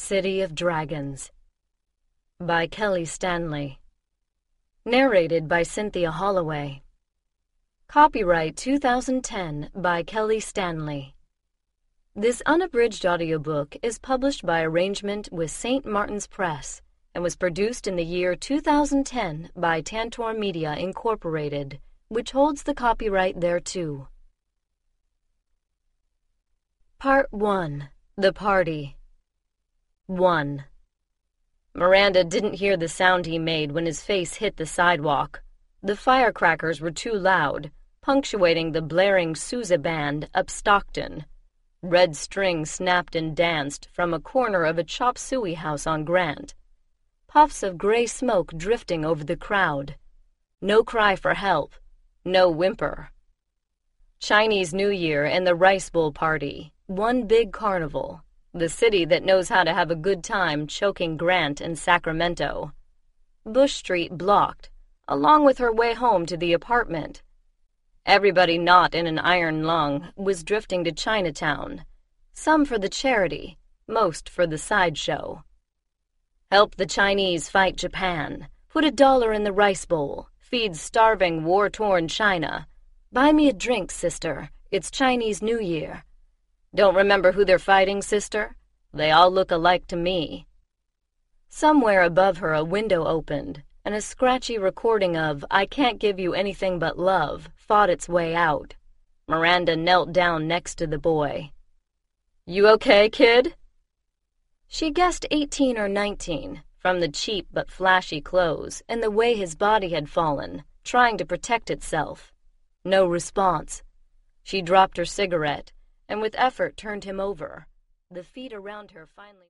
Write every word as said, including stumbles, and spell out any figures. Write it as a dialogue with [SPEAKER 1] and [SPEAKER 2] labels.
[SPEAKER 1] City of Dragons by Kelly Stanley. Narrated by Cynthia Holloway. Copyright two thousand ten by Kelly Stanley. This unabridged audiobook is published by arrangement with Saint Martin's Press and was produced in the year two thousand ten by Tantor Media Incorporated, which holds the copyright thereto. Part one. The Party. one. Miranda didn't hear the sound he made when his face hit the sidewalk. The firecrackers were too loud, punctuating the blaring Sousa band up Stockton. Red string snapped and danced from a corner of a chop suey house on Grant. Puffs of gray smoke drifting over the crowd. No cry for help. No whimper. Chinese New Year and the Rice Bowl party. One big carnival. The city that knows how to have a good time choking Grant and Sacramento. Bush Street blocked, along with her way home to the apartment. Everybody not in an iron lung was drifting to Chinatown, some for the charity, most for the sideshow. Help the Chinese fight Japan, put a dollar in the rice bowl, feed starving, war-torn China. Buy me a drink, sister, it's Chinese New Year. Don't remember who they're fighting, sister? They all look alike to me. Somewhere above her a window opened, and a scratchy recording of I Can't Give You Anything But Love fought its way out. Miranda knelt down next to the boy. You okay, kid? She guessed eighteen or nineteen, from the cheap but flashy clothes and the way his body had fallen, trying to protect itself. No response. She dropped her cigarette, and with effort turned him over. The feet around her finally